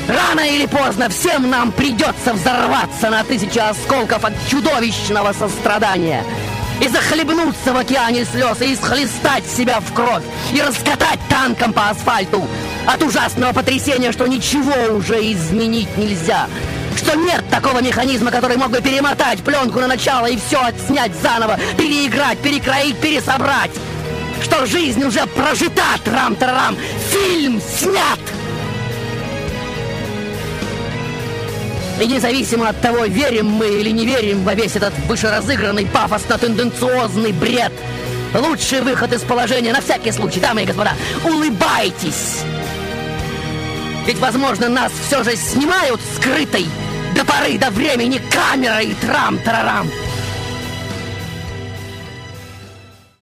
Рано или поздно всем нам придется взорваться на 1000 осколков от чудовищного сострадания и захлебнуться в океане слез, и исхлестать себя в кровь, и раскатать танком по асфальту от ужасного потрясения, что ничего уже изменить нельзя, что нет такого механизма, который мог бы перемотать пленку на начало и все отснять заново, переиграть, перекроить, пересобрать, что жизнь уже прожита, трам-тарарам, фильм снят. И независимо от того, верим мы или не верим во весь этот вышеразыгранный, пафосно-тенденциозный бред, лучший выход из положения на всякий случай, дамы и господа, улыбайтесь. Ведь, возможно, нас все же снимают скрытой до поры до времени камерой, трам-тарарам.